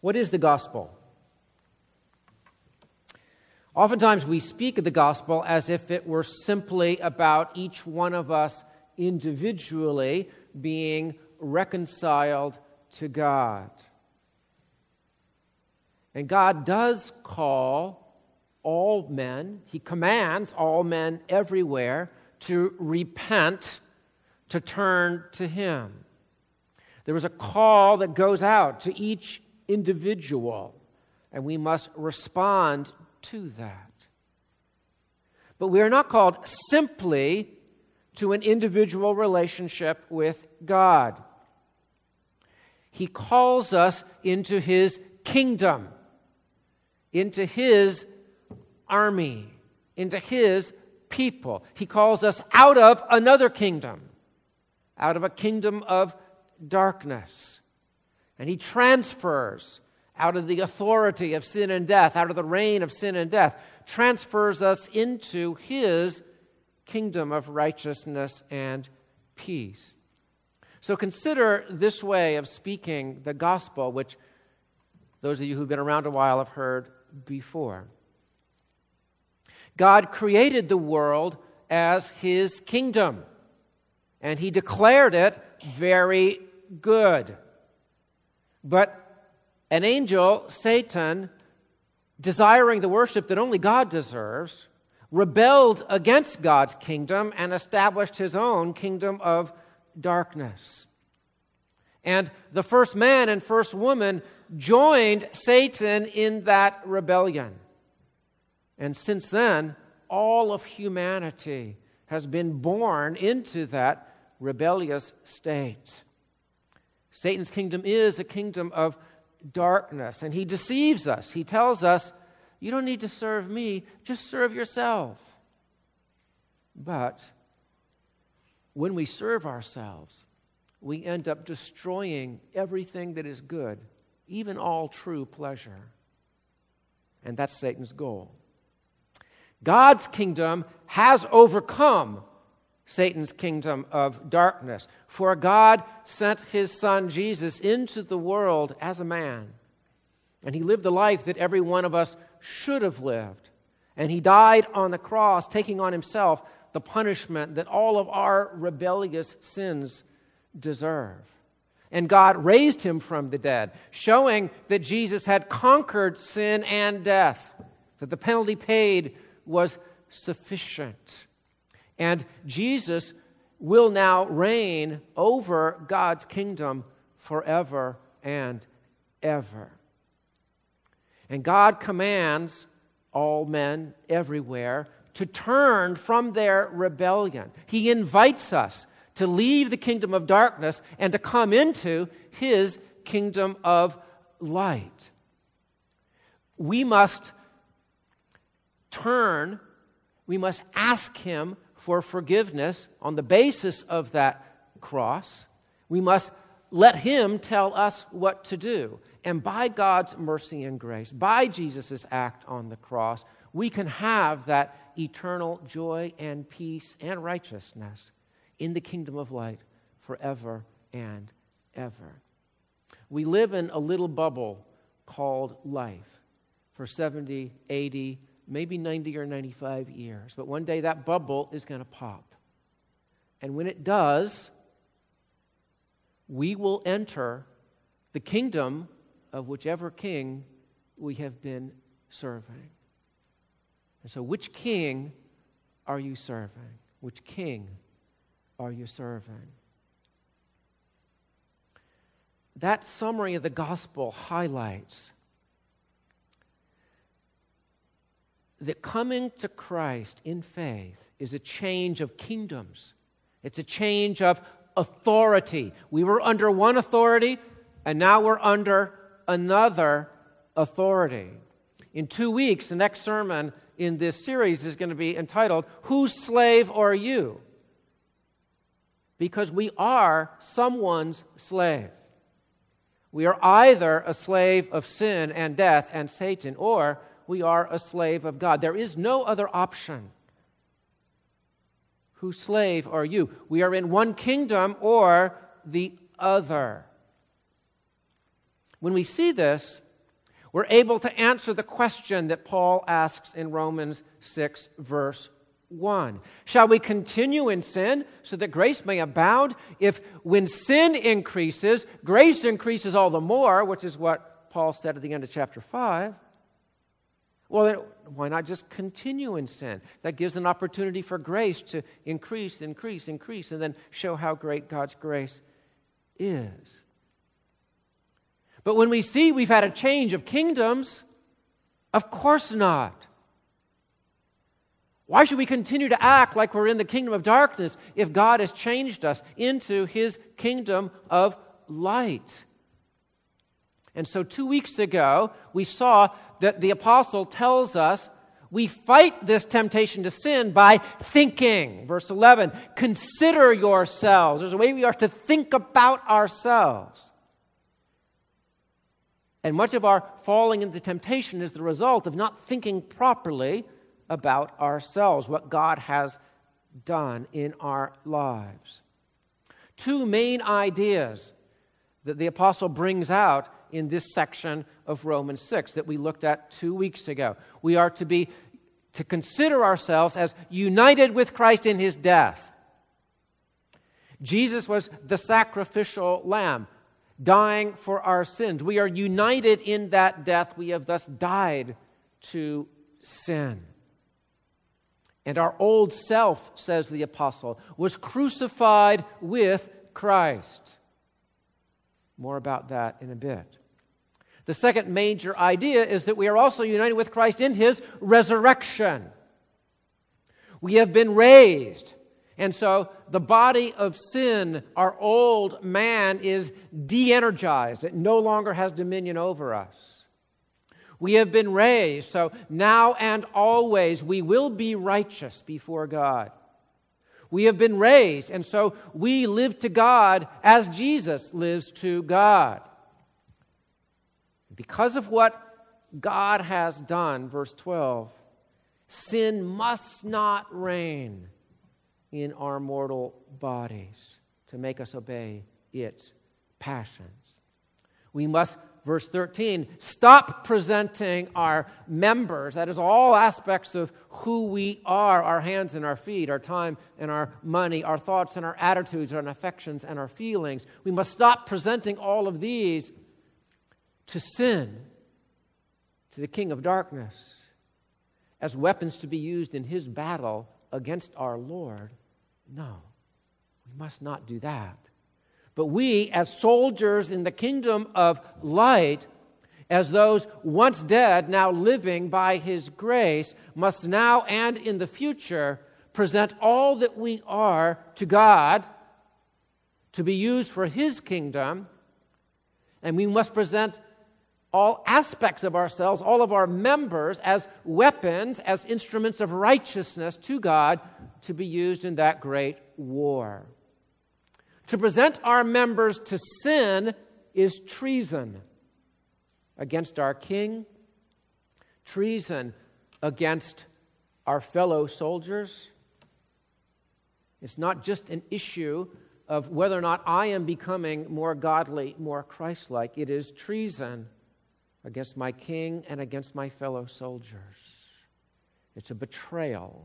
What is the gospel? Oftentimes we speak of the gospel as if it were simply about each one of us individually being reconciled to God. And God does call all men, He commands all men everywhere to repent, to turn to Him. There is a call that goes out to each individual, and we must respond to that. But we are not called simply to an individual relationship with God. He calls us into His kingdom, into His army, into His people. He calls us out of another kingdom, out of a kingdom of darkness. And He transfers out of the authority of sin and death, out of the reign of sin and death, transfers us into His kingdom of righteousness and peace. So consider this way of speaking the gospel, which those of you who've been around a while have heard before. God created the world as His kingdom, and He declared it very good. But an angel, Satan, desiring the worship that only God deserves, rebelled against God's kingdom and established his own kingdom of darkness. And the first man and first woman joined Satan in that rebellion. And since then, all of humanity has been born into that rebellious state. Satan's kingdom is a kingdom of darkness, and he deceives us. He tells us, you don't need to serve me, just serve yourself. But when we serve ourselves, we end up destroying everything that is good, even all true pleasure. And that's Satan's goal. God's kingdom has overcome Satan's kingdom of darkness. For God sent His Son Jesus into the world as a man. And He lived the life that every one of us should have lived. And He died on the cross, taking on Himself the punishment that all of our rebellious sins deserve. And God raised Him from the dead, showing that Jesus had conquered sin and death, that the penalty paid was sufficient. And Jesus will now reign over God's kingdom forever and ever. And God commands all men everywhere to turn from their rebellion. He invites us to leave the kingdom of darkness and to come into His kingdom of light. We must turn, we must ask Him for forgiveness on the basis of that cross. We must let Him tell us what to do. And by God's mercy and grace, by Jesus' act on the cross, we can have that eternal joy and peace and righteousness in the kingdom of light forever and ever. We live in a little bubble called life for 70, 80, maybe 90 or 95 years. But one day that bubble is going to pop. And when it does, we will enter the kingdom of whichever king we have been serving. And so which king are you serving? Which king are you serving? That summary of the gospel highlights that coming to Christ in faith is a change of kingdoms. It's a change of authority. We were under one authority, and now we're under another authority. In 2 weeks, the next sermon in this series is going to be entitled, Whose Slave Are You? Because we are someone's slave. We are either a slave of sin and death and Satan, or we are a slave of God. There is no other option. Whose slave are you? We are in one kingdom or the other. When we see this, we're able to answer the question that Paul asks in Romans 6, verse 1. Shall we continue in sin so that grace may abound? If when sin increases, grace increases all the more, which is what Paul said at the end of chapter 5, well, then why not just continue in sin? That gives an opportunity for grace to increase, and then show how great God's grace is. But when we see we've had a change of kingdoms, of course not. Why should we continue to act like we're in the kingdom of darkness if God has changed us into His kingdom of light? And so 2 weeks ago, we saw that the apostle tells us we fight this temptation to sin by thinking. Verse 11, consider yourselves. There's a way we are to think about ourselves. And much of our falling into temptation is the result of not thinking properly about ourselves, what God has done in our lives. Two main ideas that the apostle brings out in this section of Romans 6 that we looked at 2 weeks ago. We are to consider ourselves as united with Christ in His death. Jesus was the sacrificial lamb, dying for our sins. We are united in that death. We have thus died to sin. And our old self, says the apostle, was crucified with Christ. More about that in a bit. The second major idea is that we are also united with Christ in His resurrection. We have been raised. And so the body of sin, our old man, is de-energized. It no longer has dominion over us. We have been raised, so now and always we will be righteous before God. We have been raised, and so we live to God as Jesus lives to God. Because of what God has done, verse 12, sin must not reign in our mortal bodies to make us obey its passions. We must, verse 13, stop presenting our members, that is all aspects of who we are, our hands and our feet, our time and our money, our thoughts and our attitudes, our affections and our feelings. We must stop presenting all of these to sin, to the king of darkness, as weapons to be used in his battle against our Lord. No, we must not do that. But we, as soldiers in the kingdom of light, as those once dead, now living by His grace, must now and in the future present all that we are to God to be used for His kingdom. And we must present all aspects of ourselves, all of our members, as weapons, as instruments of righteousness to God to be used in that great war. To present our members to sin is treason against our king, treason against our fellow soldiers. It's not just an issue of whether or not I am becoming more godly, more Christ-like. It is treason against my king and against my fellow soldiers. It's a betrayal.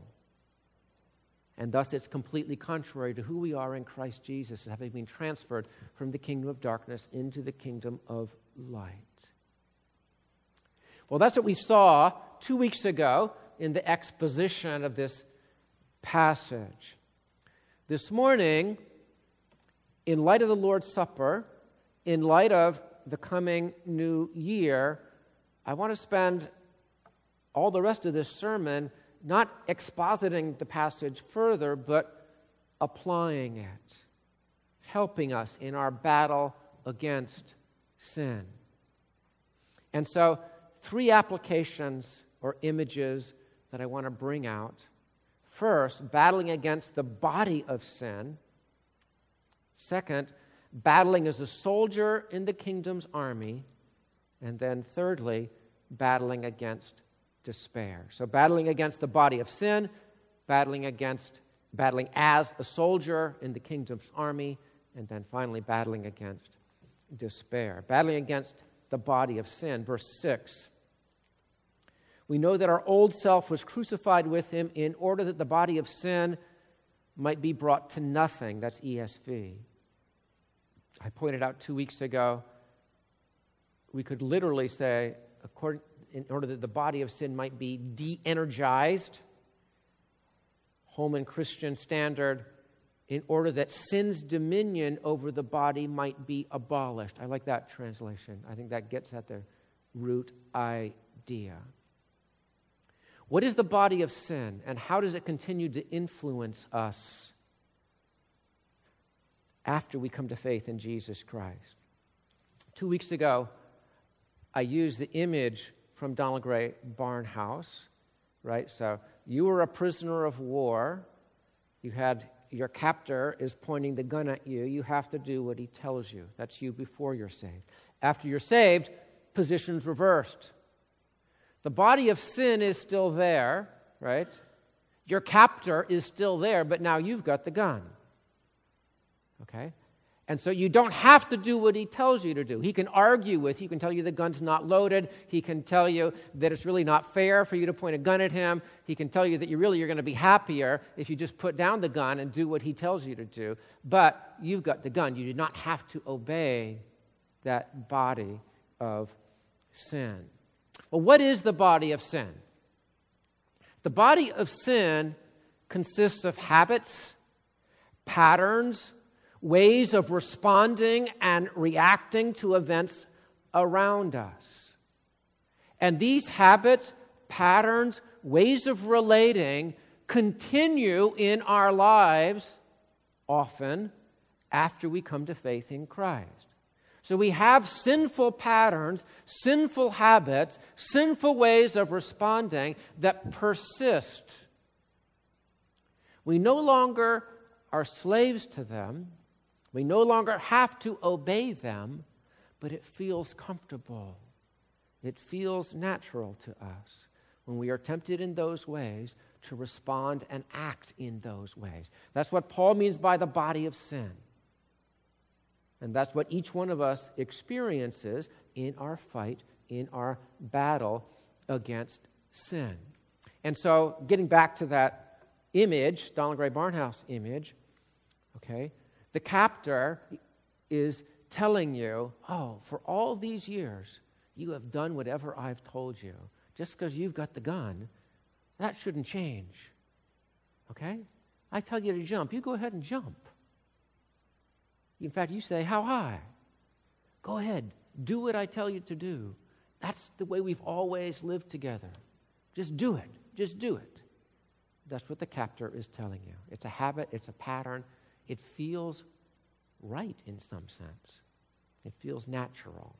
And thus it's completely contrary to who we are in Christ Jesus, having been transferred from the kingdom of darkness into the kingdom of light. Well, that's what we saw 2 weeks ago in the exposition of this passage. This morning, in light of the Lord's Supper, in light of the coming new year, I want to spend all the rest of this sermon not expositing the passage further, but applying it, helping us in our battle against sin. And so, 3 applications or images that I want to bring out. First, battling against the body of sin. Second, battling as a soldier in the kingdom's army. And then thirdly, battling against despair. So battling against the body of sin, battling as a soldier in the kingdom's army, and then finally battling against despair. Battling against the body of sin. Verse 6. We know that our old self was crucified with him in order that the body of sin might be brought to nothing. That's ESV. I pointed out 2 weeks ago, we could literally say, in order that the body of sin might be de-energized, Holman Christian Standard, in order that sin's dominion over the body might be abolished. I like that translation. I think that gets at the root idea. What is the body of sin, and how does it continue to influence us after we come to faith in Jesus Christ? 2 weeks ago, I used the image from Donald Gray Barnhouse, right? So you were a prisoner of war. You had your captor is pointing the gun at you. You have to do what he tells you. That's you before you're saved. After you're saved, positions reversed. The body of sin is still there, right? Your captor is still there, but now you've got the gun. Okay? And so you don't have to do what he tells you to do. He can argue with you. He can tell you the gun's not loaded. He can tell you that it's really not fair for you to point a gun at him. He can tell you that you're going to be happier if you just put down the gun and do what he tells you to do. But you've got the gun. You do not have to obey that body of sin. Well, what is the body of sin? The body of sin consists of habits, patterns, ways of responding and reacting to events around us. And these habits, patterns, ways of relating continue in our lives often after we come to faith in Christ. So we have sinful patterns, sinful habits, sinful ways of responding that persist. We no longer are slaves to them. We no longer have to obey them, but it feels comfortable. It feels natural to us when we are tempted in those ways to respond and act in those ways. That's what Paul means by the body of sin. And that's what each one of us experiences in our fight, in our battle against sin. And so, getting back to that image, Donald Gray Barnhouse image, okay, the captor is telling you, oh, for all these years, you have done whatever I've told you. Just because you've got the gun, that shouldn't change. Okay? I tell you to jump, you go ahead and jump. In fact, you say, how high? Go ahead, do what I tell you to do. That's the way we've always lived together. Just do it. Just do it. That's what the captor is telling you. It's a habit, it's a pattern. It feels right in some sense. It feels natural.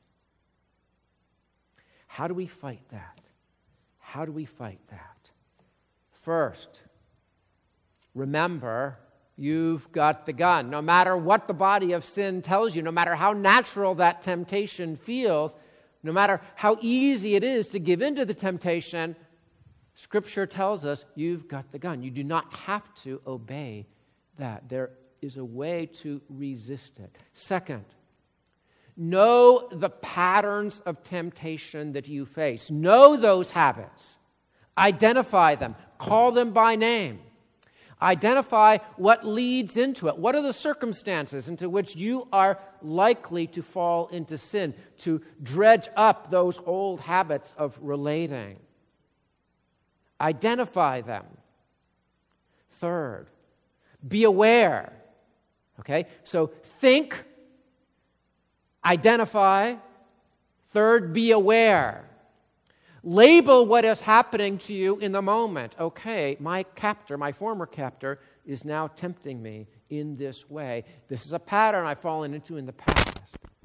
How do we fight that? How do we fight that? First, remember, you've got the gun. No matter what the body of sin tells you, no matter how natural that temptation feels, no matter how easy it is to give in to the temptation, Scripture tells us you've got the gun. You do not have to obey that. There is a way to resist it. Second, know the patterns of temptation that you face. Know those habits. Identify them. Call them by name. Identify what leads into it. What are the circumstances into which you are likely to fall into sin, to dredge up those old habits of relating? Identify them. Third, be aware. Okay? So think, identify. Third, be aware. Label what is happening to you in the moment. Okay, my captor, my former captor, is now tempting me in this way. This is a pattern I've fallen into in the past.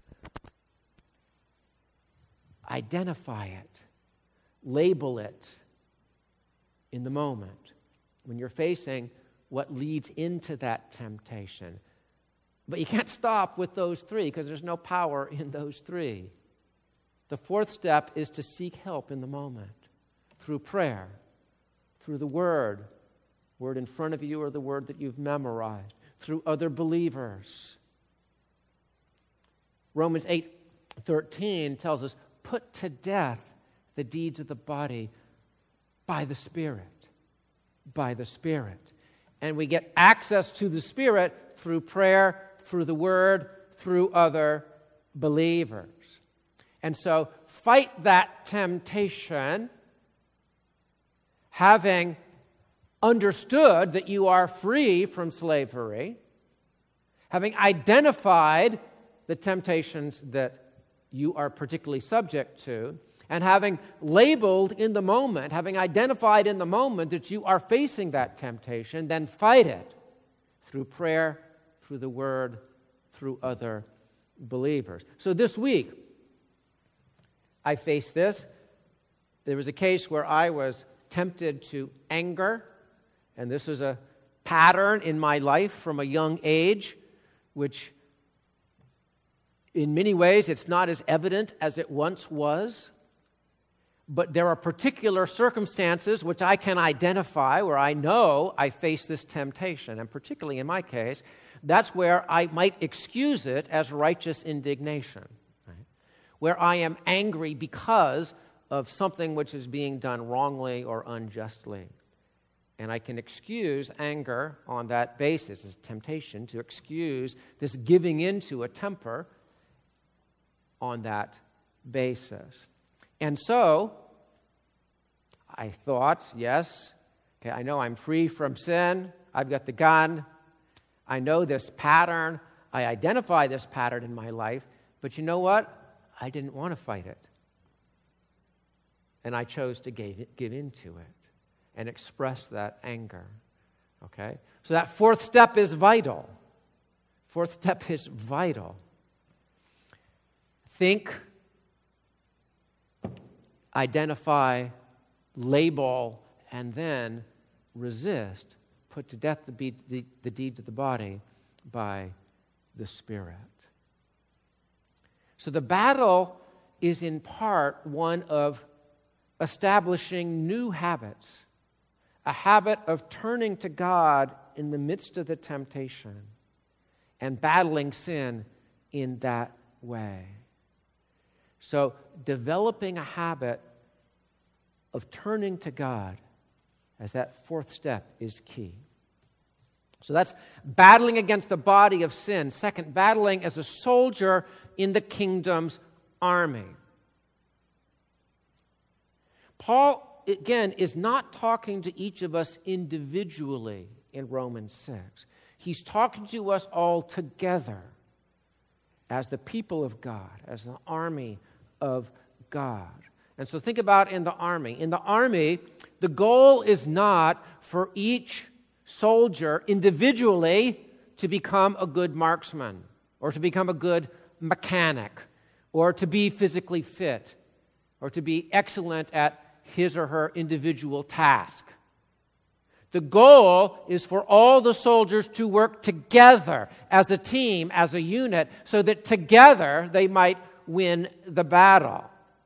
Identify it. Label it in the moment when you're facing what leads into that temptation. But you can't stop with those three because there's no power in those three. The fourth step is to seek help in the moment through prayer, through the word in front of you or the word that you've memorized, through other believers. Romans 13 tells us, put to death the deeds of the body by the Spirit. By the Spirit. And we get access to the Spirit through prayer, through the Word, through other believers. And so fight that temptation, having understood that you are free from slavery, having identified the temptations that you are particularly subject to, and having labeled in the moment, having identified in the moment that you are facing that temptation, then fight it through prayer, through the Word, through other believers. So this week, I faced this. There was a case where I was tempted to anger, and this was a pattern in my life from a young age, which in many ways it's not as evident as it once was. But there are particular circumstances which I can identify where I know I face this temptation. And particularly in my case, that's where I might excuse it as righteous indignation, right? Where I am angry because of something which is being done wrongly or unjustly. And I can excuse anger on that basis. It's a temptation to excuse this giving into a temper on that basis. And so, I thought, yes, okay, I know I'm free from sin. I've got the gun. I know this pattern. I identify this pattern in my life. But you know what? I didn't want to fight it. And I chose to give into it and express that anger. Okay? So that fourth step is vital. Fourth step is vital. Think, identify, label, and then resist. Put to death the deeds of the body by the Spirit. So the battle is in part one of establishing new habits, a habit of turning to God in the midst of the temptation and battling sin in that way. So developing a habit of turning to God as that fourth step is key. So that's battling against the body of sin. Second, battling as a soldier in the kingdom's army. Paul, again, is not talking to each of us individually in Romans 6. He's talking to us all together as the people of God, as the army of God. And so think about in the army. In the army, the goal is not for each soldier individually to become a good marksman or to become a good mechanic or to be physically fit or to be excellent at his or her individual task. The goal is for all the soldiers to work together as a team, as a unit, so that together they might win the battle.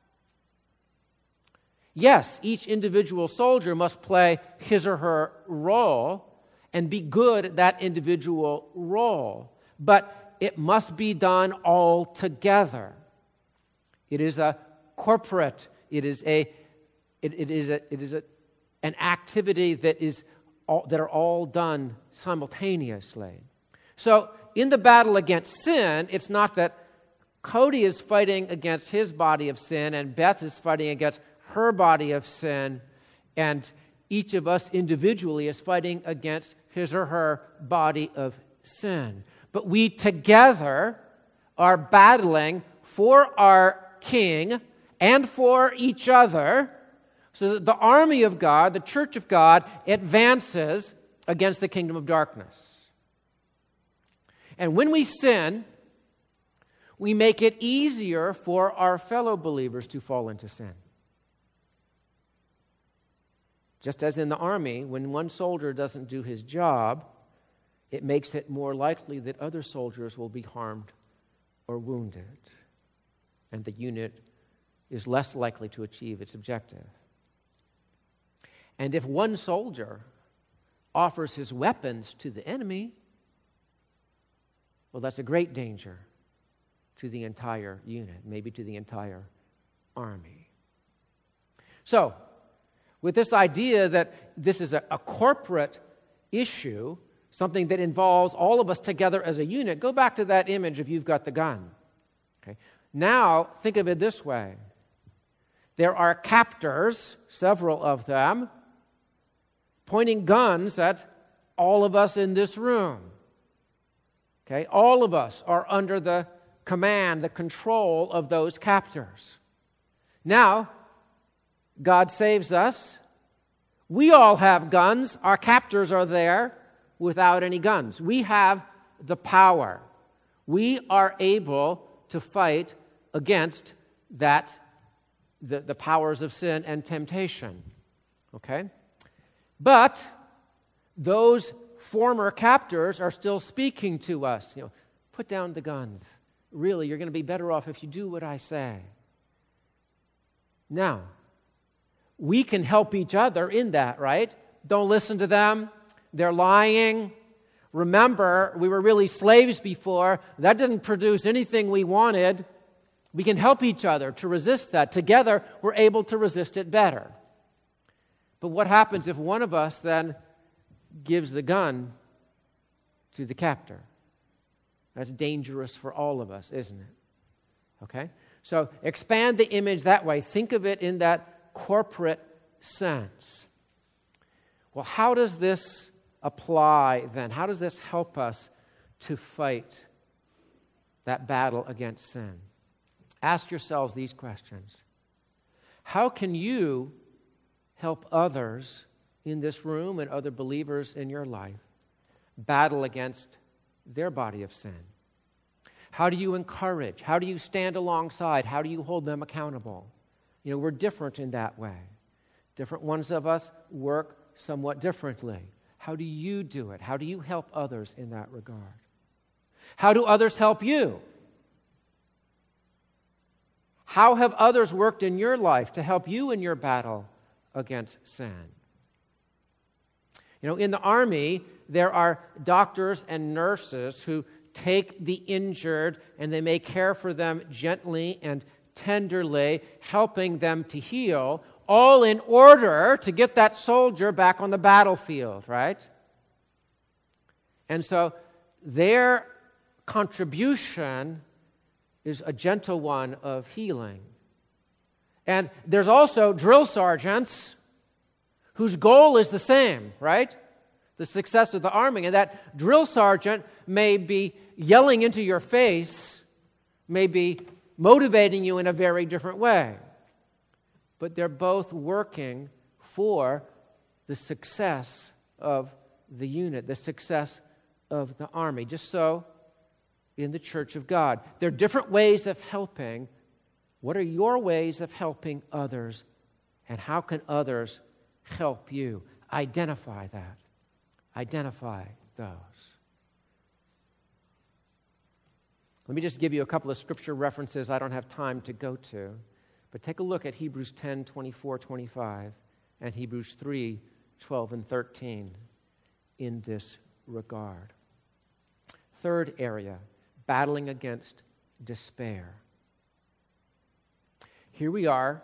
Yes, each individual soldier must play his or her role and be good at that individual role, but it must be done all together. It is a corporate, an activity that are all done simultaneously. So in the battle against sin, it's not that Cody is fighting against his body of sin and Beth is fighting against her body of sin, and each of us individually is fighting against his or her body of sin. But we together are battling for our King and for each other, so that the army of God, the church of God, advances against the kingdom of darkness. And when we sin, we make it easier for our fellow believers to fall into sin. Just as in the army, when one soldier doesn't do his job, it makes it more likely that other soldiers will be harmed or wounded, and the unit is less likely to achieve its objective. And if one soldier offers his weapons to the enemy, well, that's a great danger. to the entire unit, maybe to the entire army. So, with this idea that this is a corporate issue, something that involves all of us together as a unit, go back to that image if you've got the gun. Okay? Now, think of it this way. There are captors, several of them, pointing guns at all of us in this room. Okay? All of us are under the command, the control of those captors. Now, God saves us. We all have guns. Our captors are there without any guns. We have the power. We are able to fight against that, the powers of sin and temptation. Okay? But those former captors are still speaking to us. Put down the guns. Really, you're going to be better off if you do what I say. Now, we can help each other in that, right? Don't listen to them. They're lying. Remember, we were really slaves before. That didn't produce anything we wanted. We can help each other to resist that. Together, we're able to resist it better. But what happens if one of us then gives the gun to the captor? That's dangerous for all of us, isn't it? Okay? So expand the image that way. Think of it in that corporate sense. Well, how does this apply then? How does this help us to fight that battle against sin? Ask yourselves these questions. How can you help others in this room and other believers in your life battle against their body of sin? How do you encourage? How do you stand alongside? How do you hold them accountable? We're different in that way. Different ones of us work somewhat differently. How do you do it? How do you help others in that regard? How do others help you? How have others worked in your life to help you in your battle against sin? In the army, there are doctors and nurses who take the injured and they may care for them gently and tenderly, helping them to heal, all in order to get that soldier back on the battlefield, right? And so their contribution is a gentle one of healing. And there's also drill sergeants whose goal is the same, right? The success of the army. And that drill sergeant may be yelling into your face, may be motivating you in a very different way. But they're both working for the success of the unit, the success of the army. Just so in the church of God. There are different ways of helping. What are your ways of helping others? And how can others help you? Identify that. Identify those. Let me just give you a couple of scripture references I don't have time to go to. But take a look at Hebrews 10, 24, 25, and Hebrews 3, 12, and 13 in this regard. Third area, battling against despair. Here we are,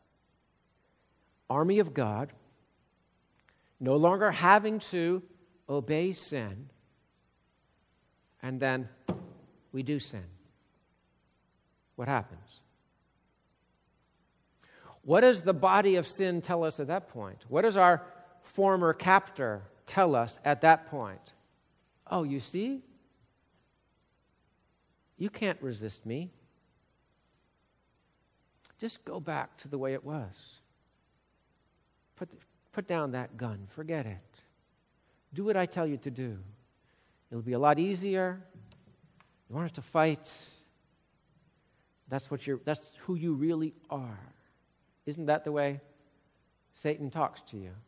army of God, no longer having to obey sin, and then we do sin. What happens? What does the body of sin tell us at that point? What does our former captor tell us at that point? Oh, you see? You can't resist me. Just go back to the way it was. Put down that gun. Forget it. Do what I tell you to do. It'll be a lot easier. You won't have to fight. That's who you really are. Isn't that the way Satan talks to you?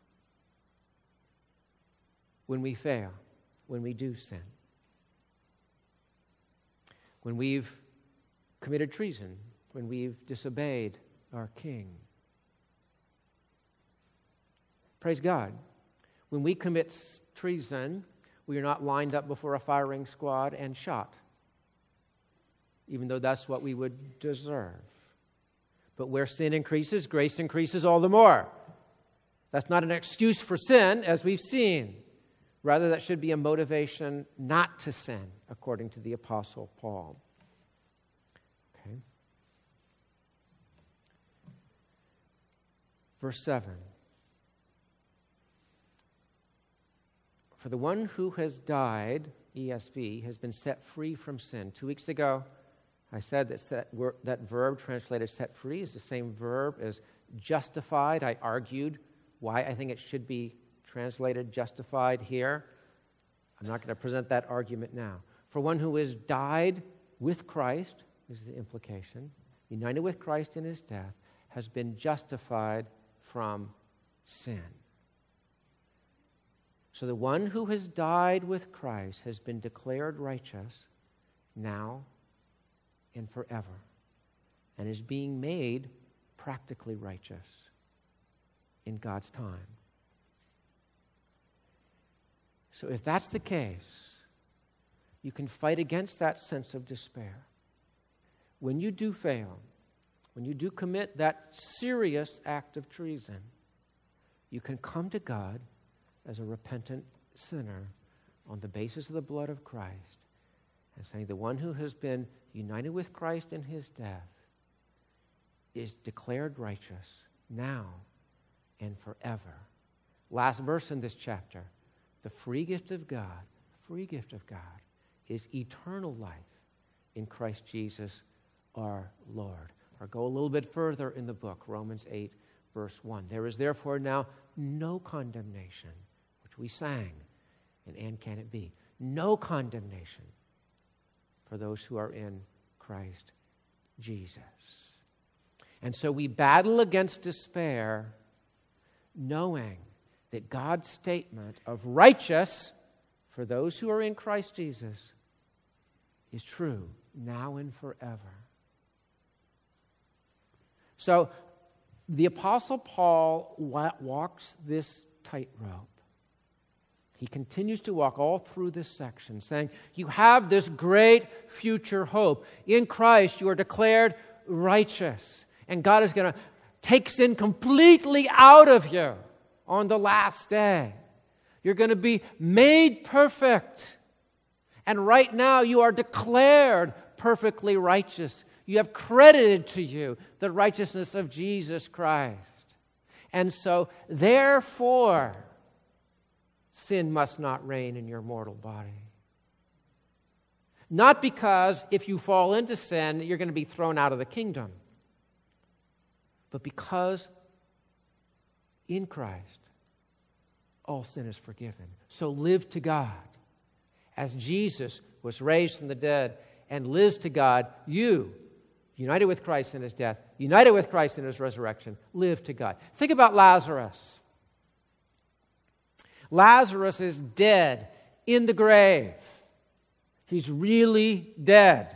When we fail, when we do sin, when we've committed treason, when we've disobeyed our King. Praise God. When we commit treason, we are not lined up before a firing squad and shot. even though that's what we would deserve. But where sin increases, grace increases all the more. That's not an excuse for sin, as we've seen. Rather, that should be a motivation not to sin, according to the Apostle Paul. Okay. Verse 7. For the one who has died, ESV, has been set free from sin. 2 weeks ago, I said that verb translated set free is the same verb as justified. I argued why I think it should be translated justified here. I'm not going to present that argument now. For one who has died with Christ, is the implication, united with Christ in his death, has been justified from sin. So the one who has died with Christ has been declared righteous now and forever, and is being made practically righteous in God's time. So if that's the case, you can fight against that sense of despair. When you do fail, when you do commit that serious act of treason, you can come to God as a repentant sinner on the basis of the blood of Christ and saying, the one who has been united with Christ in his death is declared righteous now and forever. Last verse in this chapter, the free gift of God is eternal life in Christ Jesus our Lord. Or go a little bit further in the book, Romans 8, verse 1. There is therefore now no condemnation, which we sang, and can it be? No condemnation for those who are in Christ Jesus. And so we battle against despair, knowing that God's statement of righteous for those who are in Christ Jesus is true now and forever. So the Apostle Paul walks this tightrope. He continues to walk all through this section, saying, you have this great future hope. In Christ, you are declared righteous. And God is going to take sin completely out of you on the last day. You're going to be made perfect. And right now, you are declared perfectly righteous. You have credited to you the righteousness of Jesus Christ. And so, therefore, sin must not reign in your mortal body. Not because if you fall into sin, you're going to be thrown out of the kingdom, but because in Christ, all sin is forgiven. So live to God. As Jesus was raised from the dead and lives to God, you, united with Christ in his death, united with Christ in his resurrection, live to God. Think about Lazarus. Lazarus is dead in the grave. He's really dead.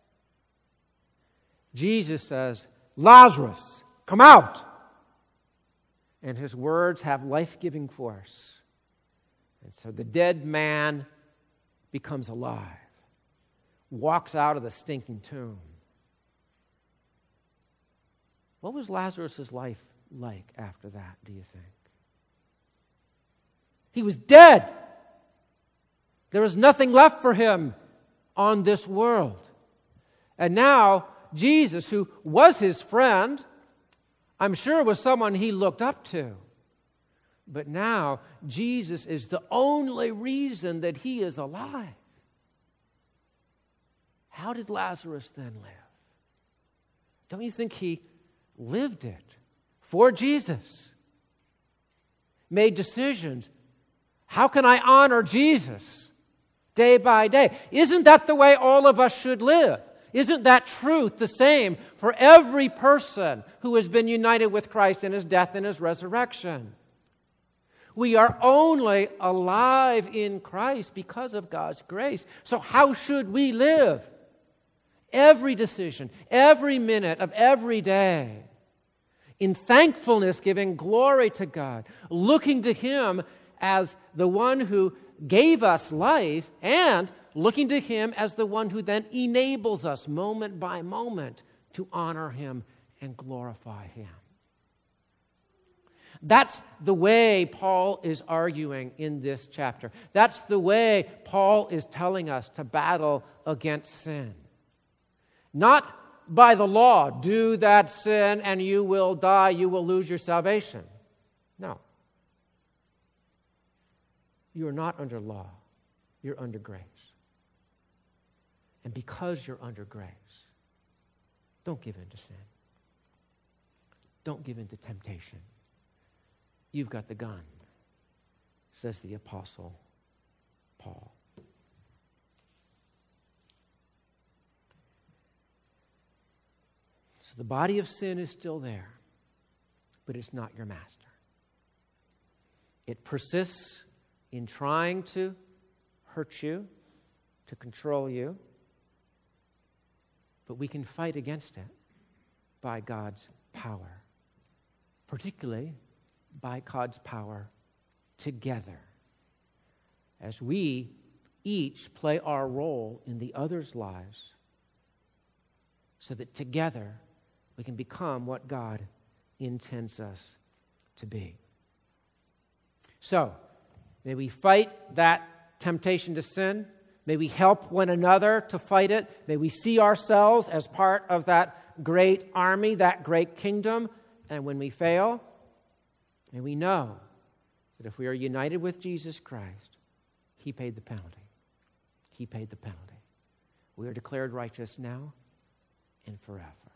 Jesus says, Lazarus, come out. And his words have life-giving force. And so the dead man becomes alive, walks out of the stinking tomb. What was Lazarus' life like after that, do you think? He was dead. There was nothing left for him on this world. And now, Jesus, who was his friend, I'm sure was someone he looked up to. But now, Jesus is the only reason that he is alive. How did Lazarus then live? Don't you think he lived it for Jesus? Made decisions. How can I honor Jesus day by day? Isn't that the way all of us should live? Isn't that truth the same for every person who has been united with Christ in his death and his resurrection? We are only alive in Christ because of God's grace. So how should we live? Every decision, every minute of every day, in thankfulness, giving glory to God, looking to him as the one who gave us life, and looking to him as the one who then enables us moment by moment to honor him and glorify him. That's the way Paul is arguing in this chapter. That's the way Paul is telling us to battle against sin. Not by the law, do that sin and you will die, you will lose your salvation. No. You are not under law, you're under grace. And because you're under grace, don't give in to sin. Don't give in to temptation. You've got the gun, says the Apostle Paul. So the body of sin is still there, but it's not your master. It persists in trying to hurt you, to control you, but we can fight against it by God's power, particularly by God's power together, as we each play our role in the other's lives, so that together we can become what God intends us to be. So, may we fight that temptation to sin. May we help one another to fight it. May we see ourselves as part of that great army, that great kingdom. And when we fail, may we know that if we are united with Jesus Christ, he paid the penalty. He paid the penalty. We are declared righteous now and forever.